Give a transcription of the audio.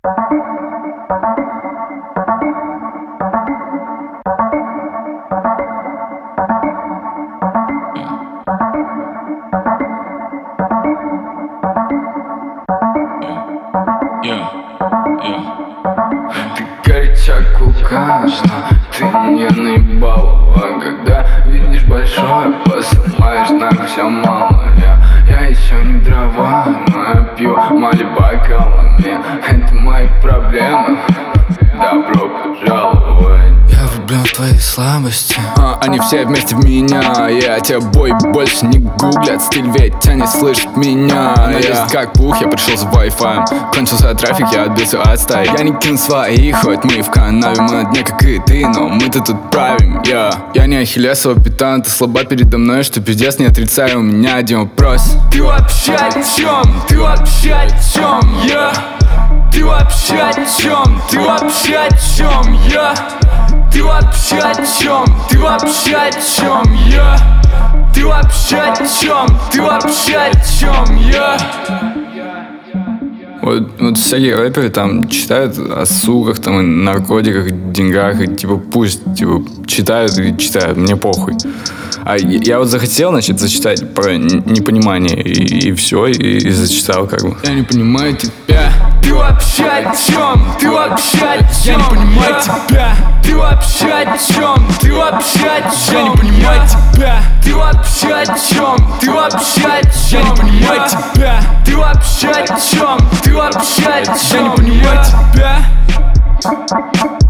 Ты горячак указана, ты не наебалова. Когда видишь большое, посылаешь знак, все мало. Я еще не дрова, но я пью Мали бокалами. Это мои проблемы, добро пожаловать. Я влюблен в твои слабости, они все вместе в меня. Я тебя бой больше не гуглят. Стиль ведь они слышат меня. Но есть как пух, я пришел с Wi-Fi. Кончился трафик, я отбился от стаи. Я не кину своих, хоть мы в канаве. Мы на дне, как и ты, но мы-то тут правим. Я не Ахиллесова пята, ты слаба передо мной, что пиздец, не отрицаю. У меня один вопрос: ты вообще о чем? Ты вообще о чем? Ты вообще о чем? Ты вообще о чем? Ты вообще о чем? Ты вообще о чем? Ты вообще о чем? Ты вообще о чем? Вот всякие рэперы там читают о суках, там, и наркотиках, деньгах, и типа пусть типа читают и читают, мне похуй. А я вот захотел, значит, зачитать про непонимание, и все, и зачитал как бы. Я не понимаю тебя. Ты вообще о чем? Ты вообще о чем? Я не понимаю тебя. Ты вообще о чем? Ты вообще о чем? Я не понимаю тебя. Ты вообще о чем? Ты вообще о чем? Я не понимаю тебя. Ты вообще о чем? Ты вообще о чем? Я не понимаю тебя.